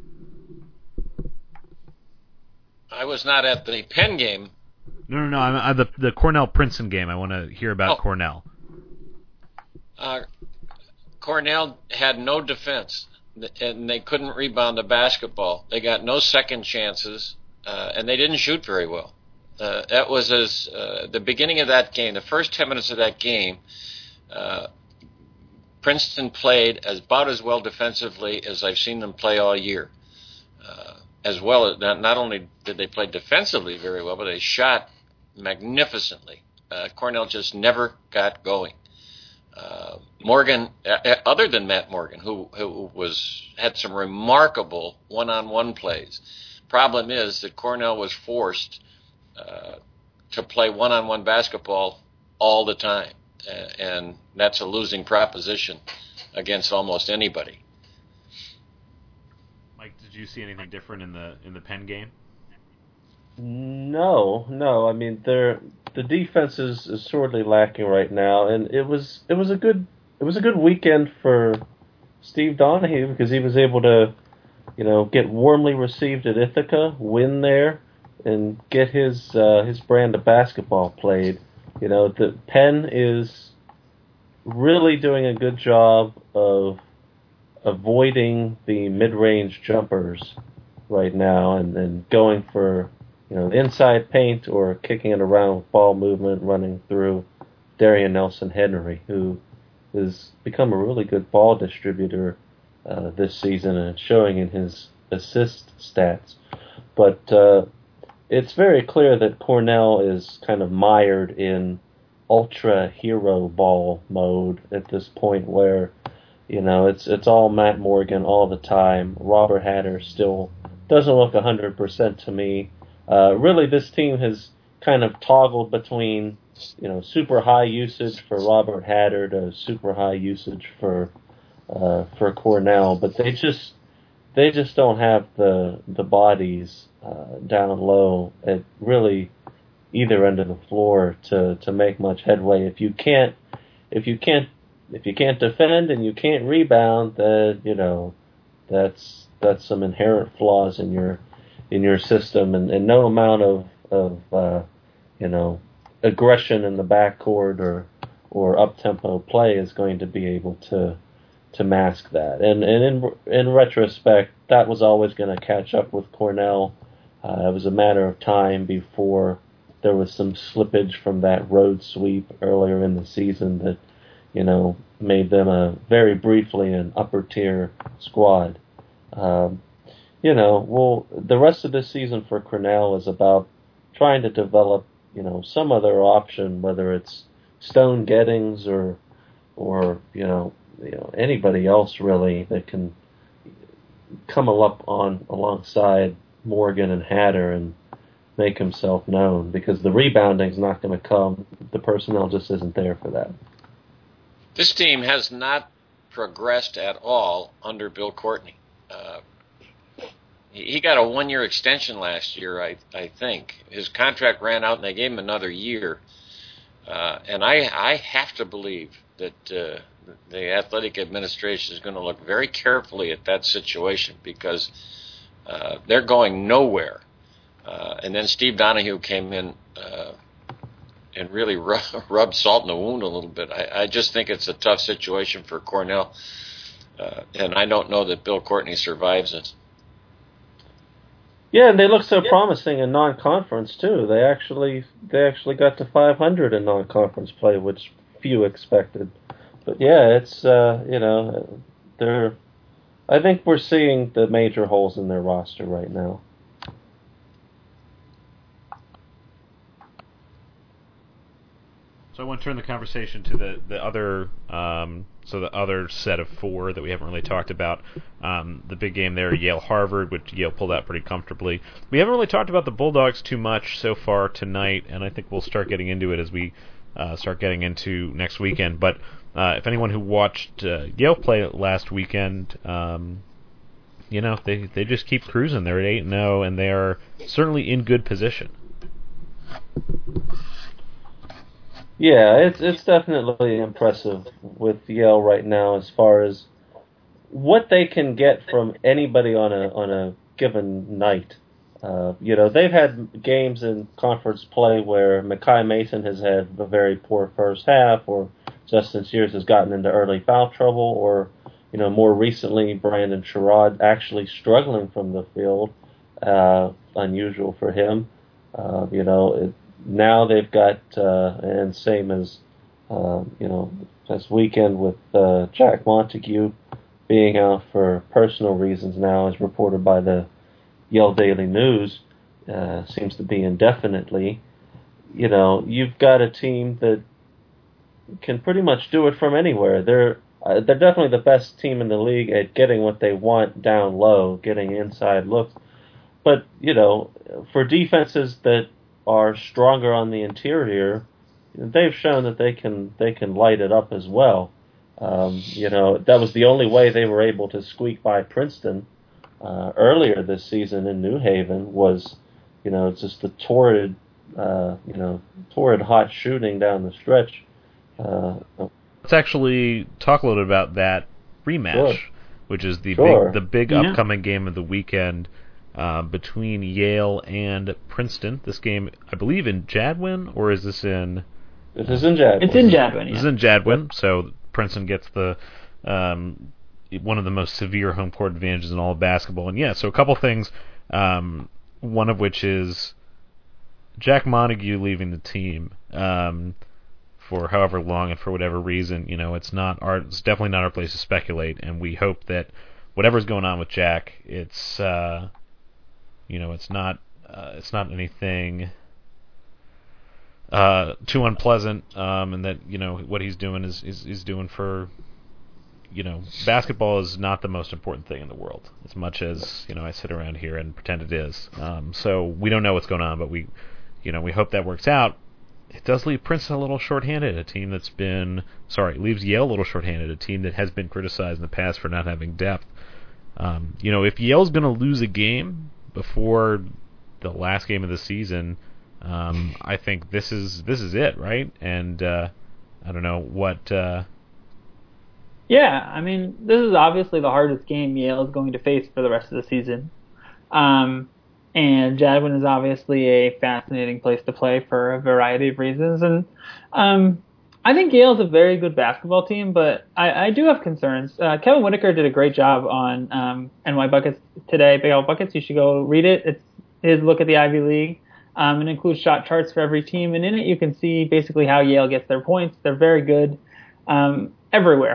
I was not at the Penn game. No, no, no. I'm, I'm the the Cornell-Princeton game. I want to hear about oh. Cornell. Uh, Cornell had no defense, and they couldn't rebound the basketball. They got no second chances, uh, and they didn't shoot very well. Uh, that was as uh, the beginning of that game, the first ten minutes of that game, uh, Princeton played as about as well defensively as I've seen them play all year. Uh, as well as not, not only did they play defensively very well, but they shot magnificently. Uh, Cornell just never got going. Uh, Morgan, uh, other than Matt Morgan, who who was had some remarkable one-on-one plays. Problem is that Cornell was forced uh, to play one-on-one basketball all the time, uh, and that's a losing proposition against almost anybody. Mike, did you see anything different in the in the Penn game? No, no. I mean, they're, the defense is, is sorely lacking right now, and it was it was a good it was a good weekend for Steve Donahue because he was able to, you know, get warmly received at Ithaca, win there, and get his uh, his brand of basketball played. You know, the Penn is really doing a good job of avoiding the mid-range jumpers right now, and, and going for, you know, inside paint or kicking it around with ball movement, running through Darian Nelson-Henry, who has become a really good ball distributor uh, this season, and it's showing in his assist stats. But uh, it's very clear that Cornell is kind of mired in ultra hero ball mode at this point, where, you know, it's it's all Matt Morgan all the time. Robert Hatter still doesn't look one hundred percent to me. Uh, really, this team has kind of toggled between, you know, super high usage for Robert Hatter to super high usage for uh, for Cornell, but they just they just don't have the the bodies uh, down low at really either end of the floor to, to make much headway. If you can't if you can't if you can't defend and you can't rebound, then, you know, that's that's some inherent flaws in your in your system, and, and no amount of of uh, you know, aggression in the backcourt or or up tempo play is going to be able to to mask that. And and in in retrospect, that was always going to catch up with Cornell. Uh, it was a matter of time before there was some slippage from that road sweep earlier in the season that, you know, made them a very briefly an upper tier squad. Um, you know, well, the rest of this season for Cornell is about trying to develop, you know, some other option, whether it's Stone Gettings or, or you know, you know, anybody else really that can come up on alongside Morgan and Hatter and make himself known, because the rebounding's not going to come. The personnel just isn't there for that. This team has not progressed at all under Bill Courtney. Uh, he got a one-year extension last year, I, I think. His contract ran out, and they gave him another year. Uh, and I, I have to believe that uh, the athletic administration is going to look very carefully at that situation, because uh, they're going nowhere. Uh, and then Steve Donahue came in uh, and really rub, rubbed salt in the wound a little bit. I, I just think it's a tough situation for Cornell, uh, and I don't know that Bill Courtney survives it. Yeah, and they look so promising in non-conference too. They actually they actually got to five hundred in non-conference play, which few expected. But yeah, it's uh, you know, they're. I think we're seeing the major holes in their roster right now. So I want to turn the conversation to the the other um, so the other set of four that we haven't really talked about. Um, the big game there, Yale Harvard, which Yale pulled out pretty comfortably. We haven't really talked about the Bulldogs too much so far tonight, and I think we'll start getting into it as we uh, start getting into next weekend. But uh, if anyone who watched uh, Yale play last weekend, um, you know, they they just keep cruising. They're at eight and zero, and they are certainly in good position. Yeah, it's it's definitely impressive with Yale right now as far as what they can get from anybody on a on a given night. Uh, you know, they've had games in conference play where Makai Mason has had a very poor first half, or Justin Sears has gotten into early foul trouble, or, you know, more recently Brandon Sherrod actually struggling from the field, uh, unusual for him. Uh, you know, it, now they've got, uh, and same as, uh, you know, this weekend with uh, Jack Montague being out for personal reasons now, as reported by the Yale Daily News, uh, seems to be indefinitely. You know, you've got a team that can pretty much do it from anywhere. They're uh, they're definitely the best team in the league at getting what they want down low, getting inside looks. But you know, for defenses that are stronger on the interior, they've shown that they can they can light it up as well. Um, you know, that was the only way they were able to squeak by Princeton uh, earlier this season in New Haven was, you know, just the torrid, uh, you know, torrid hot shooting down the stretch. Uh, Let's actually talk a little bit about that rematch, sure. which is the Sure. big the big Yeah. upcoming game of the weekend uh, between Yale and Princeton. This game, I believe, in Jadwin, or is this in? This is in Jadwin. It's in Jadwin, This is yeah. in Jadwin, so Princeton gets the um, one of the most severe home court advantages in all of basketball. And yeah, so a couple things. Um, one of which is Jack Montague leaving the team um, for however long and for whatever reason. You know, it's not our, it's definitely not our place to speculate, and we hope that whatever's going on with Jack, it's uh, you know, it's not uh, it's not anything Uh, too unpleasant, um, and that you know what he's doing is, is is doing for, you know, basketball is not the most important thing in the world, as much as you know I sit around here and pretend it is. Um, so we don't know what's going on, but we, you know, we hope that works out. It does leave Princeton a little shorthanded, a team that's been sorry, it leaves Yale a little shorthanded, a team that has been criticized in the past for not having depth. Um, you know, if Yale's going to lose a game before the last game of the season. Um, I think this is this is it, right? And uh, I don't know what. Uh... Yeah, I mean, this is obviously the hardest game Yale is going to face for the rest of the season. Um, and Jadwin is obviously a fascinating place to play for a variety of reasons. And um, I think Yale's a very good basketball team, but I, I do have concerns. Uh, Kevin Whitaker did a great job on um, N Y Buckets today, Big Apple Buckets. You should go read it. It's his look at the Ivy League. Um, it includes shot charts for every team, and in it you can see basically how Yale gets their points. They're very good um, everywhere,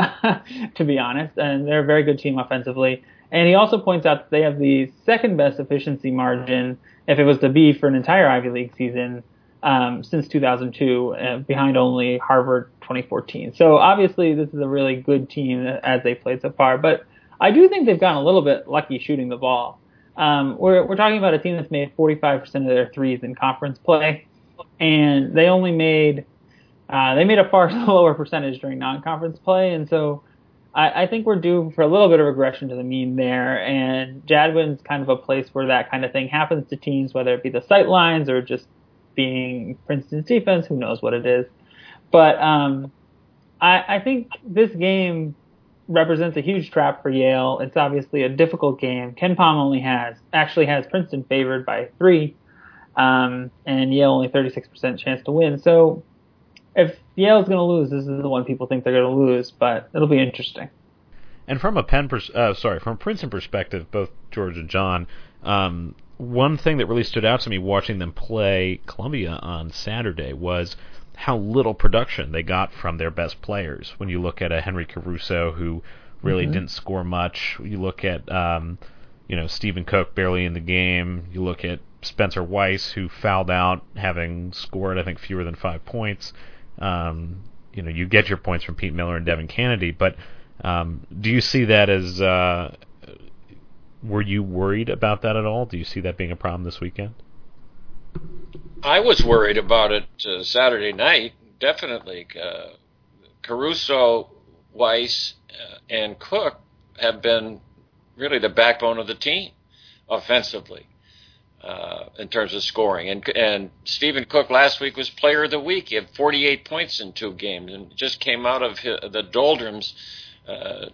to be honest, and they're a very good team offensively. And he also points out that they have the second best efficiency margin, if it was to be for an entire Ivy League season, um, since two thousand two, uh, behind only Harvard twenty fourteen. So obviously this is a really good team as they played so far, but I do think they've gotten a little bit lucky shooting the ball. Um, we're we're talking about a team that's made forty-five percent of their threes in conference play, and they only made uh, they made a far lower percentage during non-conference play, and so I, I think we're due for a little bit of regression to the mean there. And Jadwin's kind of a place where that kind of thing happens to teams, whether it be the sight lines or just being Princeton's defense. Who knows what it is? But um, I, I think this game represents a huge trap for Yale. It's obviously a difficult game. Ken Pom only has actually has Princeton favored by three, um, and Yale only thirty-six percent chance to win. So if Yale's going to lose, this is the one people think they're going to lose, but it'll be interesting. And from a Penn, pers- uh, sorry, from a Princeton perspective, both George and John, um, one thing that really stood out to me watching them play Columbia on Saturday was how little production they got from their best players. When you look at a Henry Caruso who really mm-hmm. didn't score much, you look at um, you know Stephen Cook barely in the game. You look at Spencer Weiss who fouled out, having scored I think fewer than five points. Um, you know you get your points from Pete Miller and Devin Kennedy, but um, do you see that as? Uh, were you worried about that at all? Do you see that being a problem this weekend? I was worried about it uh, Saturday night, definitely. Uh, Caruso, Weiss, uh, and Cook have been really the backbone of the team offensively uh, in terms of scoring. And and Stephen Cook last week was player of the week. He had forty-eight points in two games and just came out of his, the doldrums uh,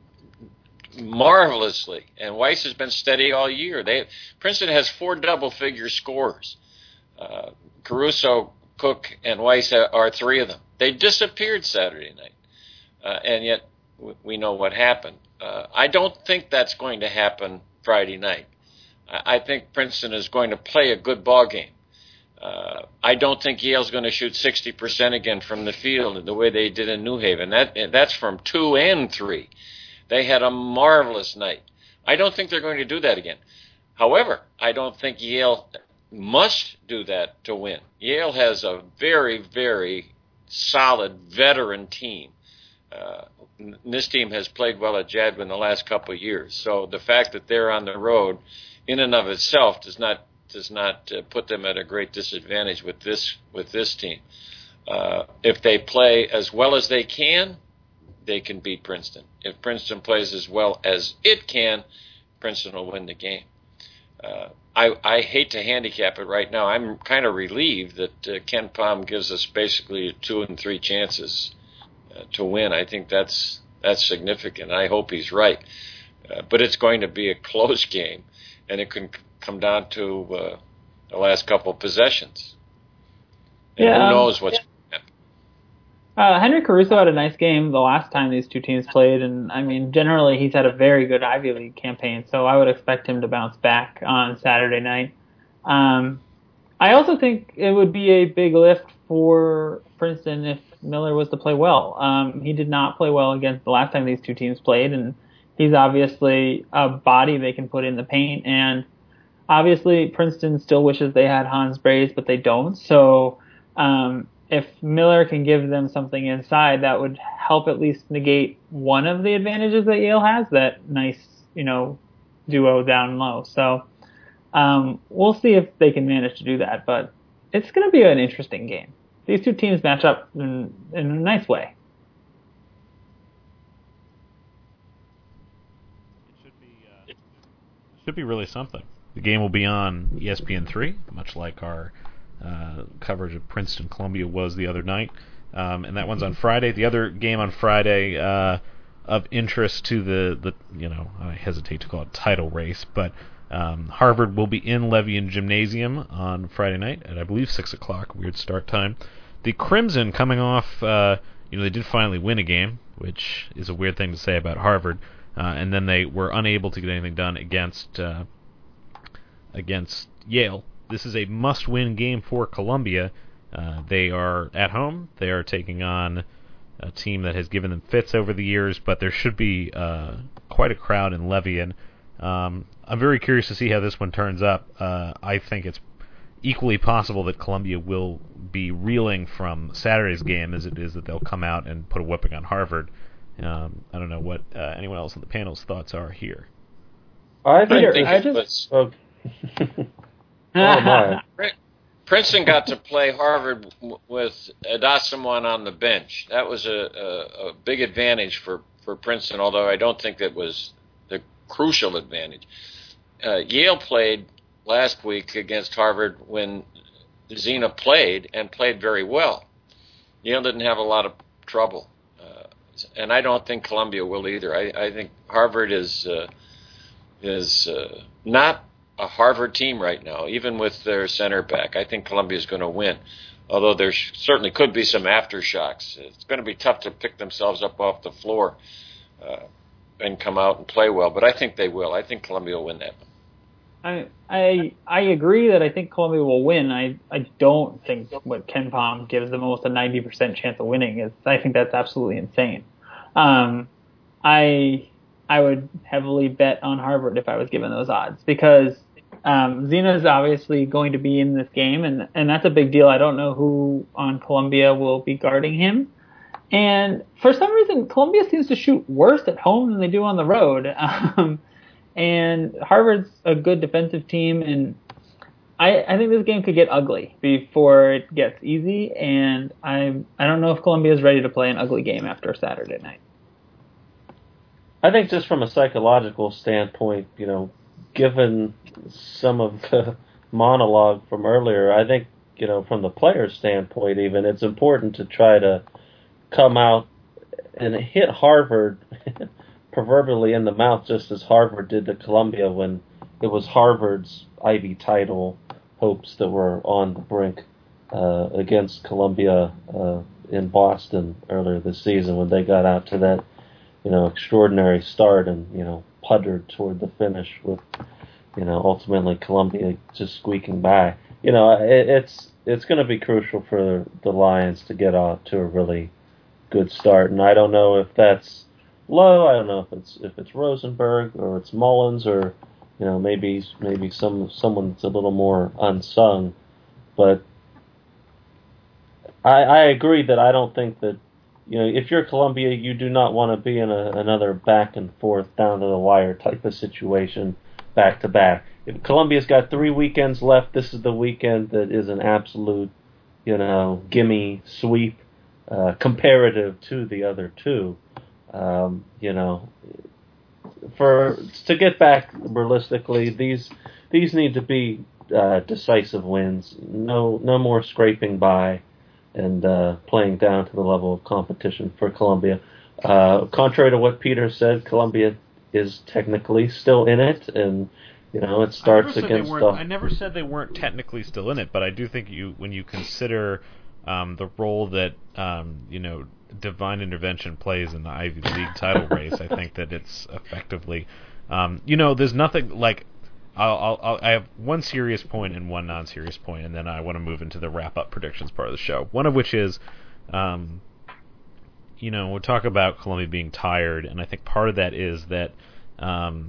marvelously. And Weiss has been steady all year. They Princeton has four double-figure scorers. Uh, Caruso, Cook, and Weiss are three of them. They disappeared Saturday night, uh, and yet w- we know what happened. Uh, I don't think that's going to happen Friday night. I, I think Princeton is going to play a good ball game. Uh, I don't think Yale's going to shoot sixty percent again from the field the way they did in New Haven. That that's from two and three. They had a marvelous night. I don't think they're going to do that again. However, I don't think Yale must do that to win. Yale has a very, very solid veteran team. Uh, this team has played well at Jadwin the last couple of years, so the fact that they're on the road, in and of itself, does not does not uh, put them at a great disadvantage with this with this team. Uh, if they play as well as they can, they can beat Princeton. If Princeton plays as well as it can, Princeton will win the game. Uh, I, I hate to handicap it right now. I'm kind of relieved that uh, Ken Pom gives us basically two and three chances uh, to win. I think that's that's significant. I hope he's right. Uh, but it's going to be a close game, and it can c- come down to uh, the last couple of possessions. And yeah, who knows what's yeah. Uh, Henry Caruso had a nice game the last time these two teams played, and I mean, generally he's had a very good Ivy League campaign, so I would expect him to bounce back on Saturday night. Um, I also think it would be a big lift for Princeton if Miller was to play well. Um, he did not play well against the last time these two teams played, and he's obviously a body they can put in the paint, and obviously Princeton still wishes they had Hans Braze, but they don't, so um, if Miller can give them something inside, that would help at least negate one of the advantages that Yale has, that nice, you know, duo down low. So um, we'll see if they can manage to do that, but it's going to be an interesting game. These two teams match up in, in a nice way. It should be, uh, it should be really something. The game will be on E S P N three, much like our Uh, coverage of Princeton Columbia was the other night, um, and that one's on Friday. The other game on Friday uh, of interest to the, the you know I hesitate to call it title race, but um, Harvard will be in Levian Gymnasium on Friday night at, I believe, six o'clock, weird start time. The Crimson coming off, uh, you know, they did finally win a game, which is a weird thing to say about Harvard, uh, and then they were unable to get anything done against uh, against Yale. This is a must-win game for Columbia. Uh, they are at home. They are taking on a team that has given them fits over the years, but there should be uh, quite a crowd in Levian. Um, I'm very curious to see how this one turns up. Uh, I think it's equally possible that Columbia will be reeling from Saturday's game as it is that they'll come out and put a whipping on Harvard. Um, I don't know what uh, anyone else on the panel's thoughts are here. I think, I think I it just... was... Oh. Oh my! Princeton got to play Harvard w- with Adasiman on the bench. That was a, a, a big advantage for, for Princeton, although I don't think that was the crucial advantage. Uh, Yale played last week against Harvard when Zena played, and played very well. Yale didn't have a lot of trouble, uh, and I don't think Columbia will either. I, I think Harvard is uh, is uh, not a Harvard team right now, even with their center back. I think Columbia is going to win, although there sh- certainly could be some aftershocks. It's going to be tough to pick themselves up off the floor uh, and come out and play well, but I think they will. I think Columbia will win that one. I I I agree that I think Columbia will win. I, I don't think what Ken Pom gives them almost a ninety percent chance of winning is. I think that's absolutely insane. Um, I I would heavily bet on Harvard if I was given those odds, because um, Zena is obviously going to be in this game, and, and that's a big deal. I don't know who on Columbia will be guarding him. And for some reason, Columbia seems to shoot worse at home than they do on the road. Um, and Harvard's a good defensive team, and I, I think this game could get ugly before it gets easy, and I I don't know if Columbia is ready to play an ugly game after Saturday night. I think just from a psychological standpoint, you know, given some of the monologue from earlier, I think, you know, from the player's standpoint even, it's important to try to come out and hit Harvard proverbially in the mouth, just as Harvard did to Columbia when it was Harvard's Ivy title hopes that were on the brink uh, against Columbia uh, in Boston earlier this season when they got out to that, you know, extraordinary start and, you know, puttered toward the finish with, you know, ultimately Columbia just squeaking by. You know, it, it's it's going to be crucial for the Lions to get off to a really good start, and I don't know if that's Lowe. I don't know if it's if it's Rosenberg or it's Mullins or, you know, maybe maybe some someone that's a little more unsung, but I, I agree that I don't think that, you know, if you're Columbia, you do not want to be in a, another back and forth, down to the wire type of situation back to back. If Columbia's got three weekends left, this is the weekend that is an absolute, you know, gimme sweep uh, comparative to the other two. Um, you know, for to get back realistically, these these need to be uh, decisive wins. No no more scraping by and uh, playing down to the level of competition for Columbia. Uh, contrary to what Peter said, Columbia is technically still in it, and you know it starts I against. I never said they weren't technically still in it, but I do think you, when you consider um, the role that um, you know divine intervention plays in the Ivy League title race, I think that it's effectively, um, you know, there's nothing like. I'll, I'll, I'll, I have one serious point and one non-serious point, and then I want to move into the wrap-up predictions part of the show. One of which is, um, you know, we'll talk about Columbia being tired, and I think part of that is that, um,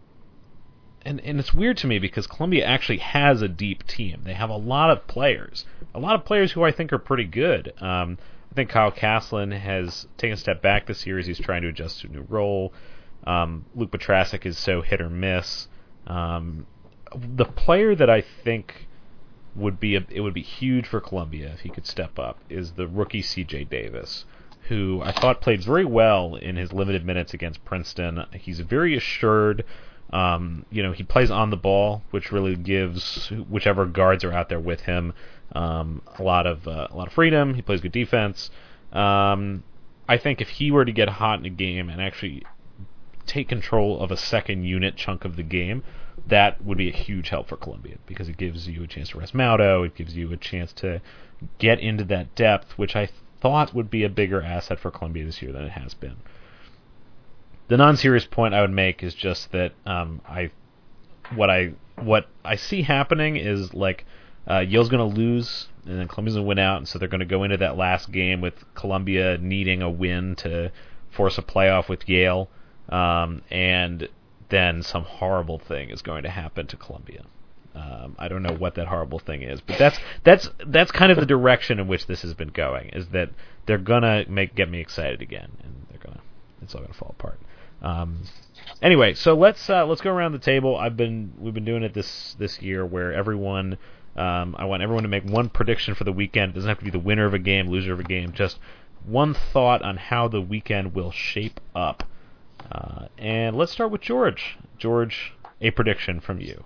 and and it's weird to me because Columbia actually has a deep team. They have a lot of players, a lot of players who I think are pretty good. Um, I think Kyle Caslin has taken a step back this year as he's trying to adjust to a new role. Um, Luke Petrasic is so hit or miss. Um, the player that I think would be a, it would be huge for Columbia if he could step up is the rookie C J Davis, who I thought played very well in his limited minutes against Princeton. He's very assured. Um, you know, he plays on the ball, which really gives whichever guards are out there with him um, a lot of uh, a lot of freedom. He plays good defense. Um, I think if he were to get hot in a game and actually take control of a second unit chunk of the game, that would be a huge help for Columbia because it gives you a chance to rest Maudo, it gives you a chance to get into that depth, which I thought would be a bigger asset for Columbia this year than it has been. The non-serious point I would make is just that um, I what I what I see happening is like uh, Yale's going to lose and then Columbia's going to win out, and so they're going to go into that last game with Columbia needing a win to force a playoff with Yale. Um, and then some horrible thing is going to happen to Columbia. Um, I don't know what that horrible thing is, but that's that's that's kind of the direction in which this has been going. Is that they're gonna make get me excited again, and they're gonna it's all gonna fall apart. Um, anyway, so let's uh, let's go around the table. I've been we've been doing it this this year where everyone um, I want everyone to make one prediction for the weekend. It doesn't have to be the winner of a game, loser of a game, just one thought on how the weekend will shape up. Uh, and let's start with George. George, a prediction from you.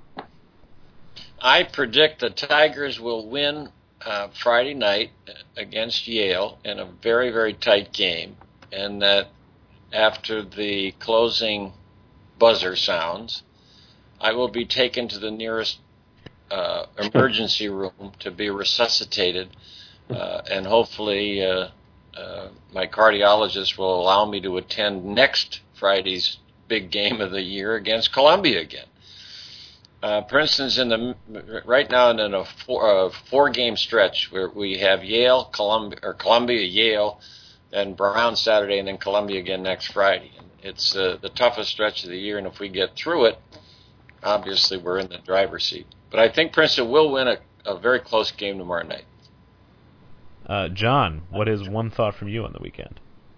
I predict the Tigers will win uh, Friday night against Yale in a very, very tight game, and that after the closing buzzer sounds, I will be taken to the nearest uh, emergency room to be resuscitated, uh, and hopefully uh, uh, my cardiologist will allow me to attend next Friday's big game of the year against Columbia again. Uh, Princeton's in the right now in a four, uh, four-game stretch where we have Yale, Columbia, or Columbia, Yale, then Brown Saturday, and then Columbia again next Friday. It's uh, the toughest stretch of the year, and if we get through it, obviously we're in the driver's seat. But I think Princeton will win a, a very close game tomorrow night. Uh, John, what is one thought from you on the weekend?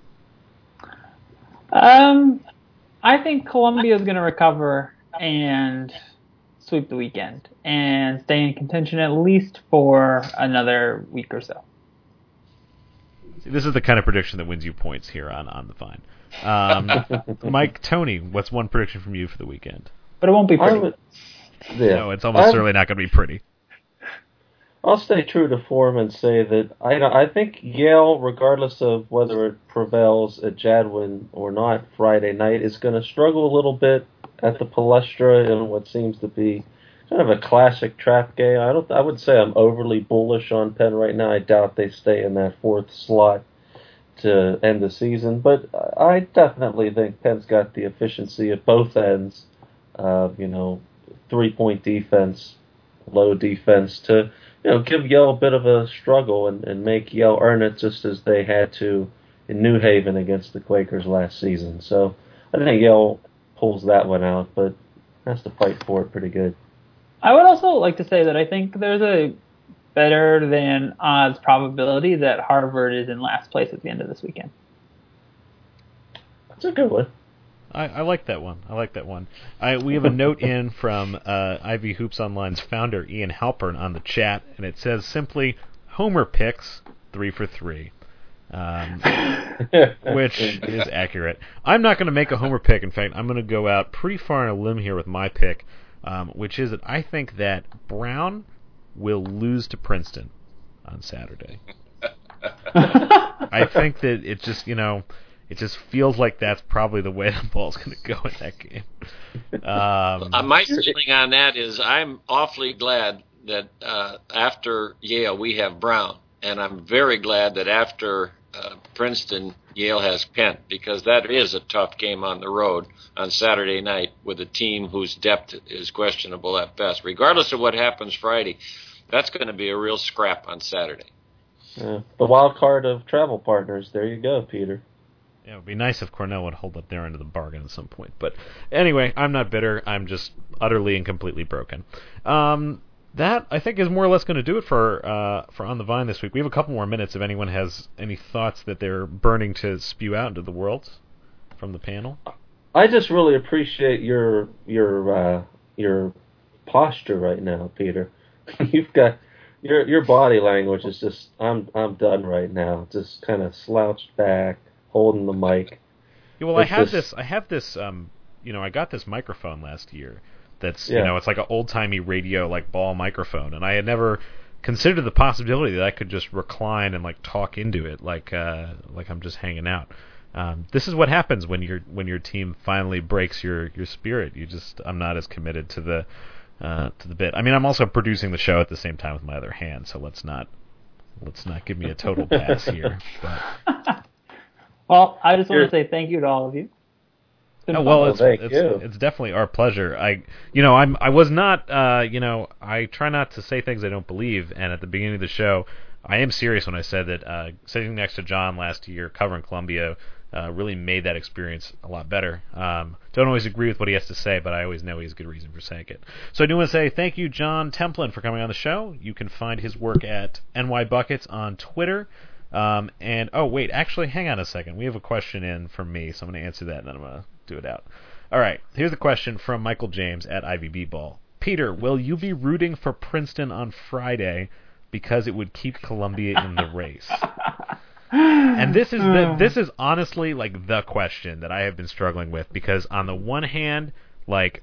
Um, I think Columbia is going to recover and sweep the weekend and stay in contention at least for another week or so. See, this is the kind of prediction that wins you points here on, on the Vine. Um, Mike, Tony, what's one prediction from you for the weekend? But it won't be pretty. Would, yeah. No, it's almost I'm, certainly not going to be pretty. I'll stay true to form and say that I I think Yale, regardless of whether it prevails at Jadwin or not Friday night, is going to struggle a little bit at the Palestra in what seems to be kind of a classic trap game. I don't. I would say I'm overly bullish on Penn right now. I doubt they stay in that fourth slot to end the season, but I definitely think Penn's got the efficiency at both ends. Uh, you know, three-point defense, low defense to. You know, give Yale a bit of a struggle and, and make Yale earn it just as they had to in New Haven against the Quakers last season. So I think Yale pulls that one out, but has to fight for it pretty good. I would also like to say that I think there's a better than odds probability that Harvard is in last place at the end of this weekend. That's a good one. I, I like that one. I like that one. I, we have a note in from uh, Ivy Hoops Online's founder, Ian Halpern, on the chat, and it says simply, Homer picks three for three, um, which is accurate. I'm not going to make a Homer pick. In fact, I'm going to go out pretty far on a limb here with my pick, um, which is that I think that Brown will lose to Princeton on Saturday. I think that it just, you know... It just feels like that's probably the way the ball's going to go in that game. Um, uh, my feeling on that is I'm awfully glad that uh, after Yale we have Brown, and I'm very glad that after uh, Princeton, Yale has Penn, because that is a tough game on the road on Saturday night with a team whose depth is questionable at best. Regardless of what happens Friday, that's going to be a real scrap on Saturday. Yeah. The wild card of travel partners. There you go, Peter. Yeah, it would be nice if Cornell would hold up their end of the bargain at some point. But anyway, I'm not bitter. I'm just utterly and completely broken. Um, that, I think, is more or less going to do it for uh, for On the Vine this week. We have a couple more minutes if anyone has any thoughts that they're burning to spew out into the world from the panel. I just really appreciate your your uh, your posture right now, Peter. You've got your your body language is just I'm I'm done right now. Just kind of slouched back, holding the mic. Yeah, well, it's I have this, this. I have this. Um, you know, I got this microphone last year. That's yeah. you know, it's like an old timey radio like ball microphone, and I had never considered the possibility that I could just recline and like talk into it, like uh, like I'm just hanging out. Um, this is what happens when your when your team finally breaks your, your spirit. You just I'm not as committed to the uh, to the bit. I mean, I'm also producing the show at the same time with my other hand, so let's not let's not give me a total pass here. But. Well, I just want to say thank you to all of you. Oh, well, it's, thank it's, you. it's definitely our pleasure. I, you know, I'm I was not, uh, you know, I try not to say things I don't believe. And at the beginning of the show, I am serious when I said that uh, sitting next to John last year covering Columbia uh, really made that experience a lot better. Um, don't always agree with what he has to say, but I always know he has a good reason for saying it. So I do want to say thank you, John Templin, for coming on the show. You can find his work at N Y Buckets on Twitter. Um, and, oh, wait, actually, hang on a second. We have a question in from me, so I'm going to answer that, and then I'm going to do it out. All right, here's the question from Michael James at I V B Ball. Peter, will you be rooting for Princeton on Friday because it would keep Columbia in the race? And this is the, this is honestly, like, the question that I have been struggling with, because on the one hand, like,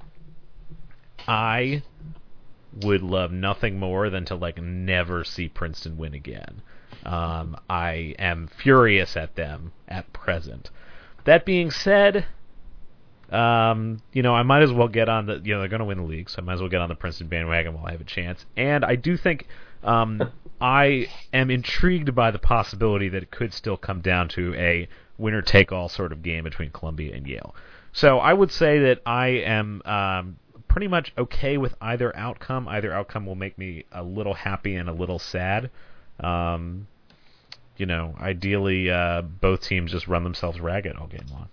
I would love nothing more than to, like, never see Princeton win again. Um, I am furious at them at present. That being said, um, you know, I might as well get on the, you know, they're going to win the league, so I might as well get on the Princeton bandwagon while I have a chance. And I do think um, I am intrigued by the possibility that it could still come down to a winner-take-all sort of game between Columbia and Yale. So I would say that I am um, pretty much okay with either outcome. Either outcome will make me a little happy and a little sad. Um, you know, ideally, uh, both teams just run themselves ragged all game long.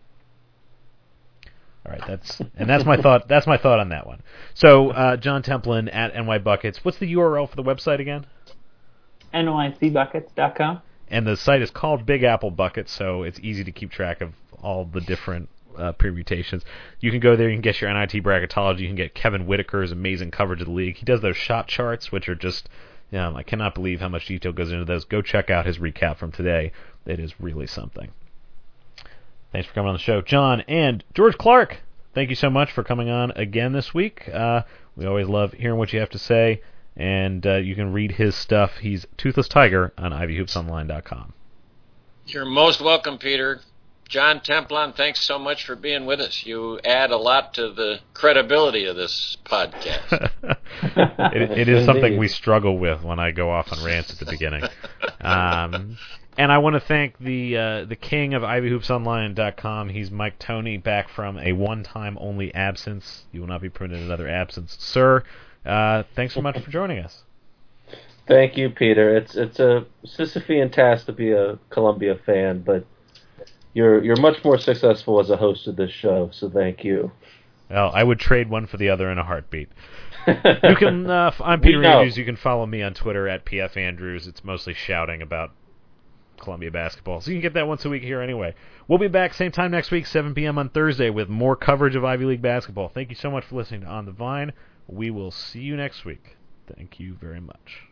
All right, that's and that's my thought. That's my thought on that one. So, uh, John Templin at N Y Buckets. What's the U R L for the website again? N Y C buckets dot com. And the site is called Big Apple Buckets, so it's easy to keep track of all the different uh, permutations. You can go there. You can get your N I T bracketology. You can get Kevin Whitaker's amazing coverage of the league. He does those shot charts, which are just. Yeah, I cannot believe how much detail goes into those. Go check out his recap from today. It is really something. Thanks for coming on the show, John. And George Clark, thank you so much for coming on again this week. Uh, we always love hearing what you have to say, and uh, you can read his stuff. He's Toothless Tiger on ivy hoops online dot com. You're most welcome, Peter. John Templin, thanks so much for being with us. You add a lot to the credibility of this podcast. it, it is something we struggle with when I go off on rants at the beginning. Um, and I want to thank the uh, the king of ivy hoops online dot com. He's Mike Toney, back from a one-time only absence. You will not be permitted another absence. Sir, uh, thanks so much for joining us. Thank you, Peter. It's it's a Sisyphean task to be a Columbia fan, but You're you're much more successful as a host of this show, so thank you. Well, I would trade one for the other in a heartbeat. You can. Uh, I'm Peter Andrews. You can follow me on Twitter at P F Andrews. It's mostly shouting about Columbia basketball, so you can get that once a week here anyway. We'll be back same time next week, seven p.m. on Thursday, with more coverage of Ivy League basketball. Thank you so much for listening to On the Vine. We will see you next week. Thank you very much.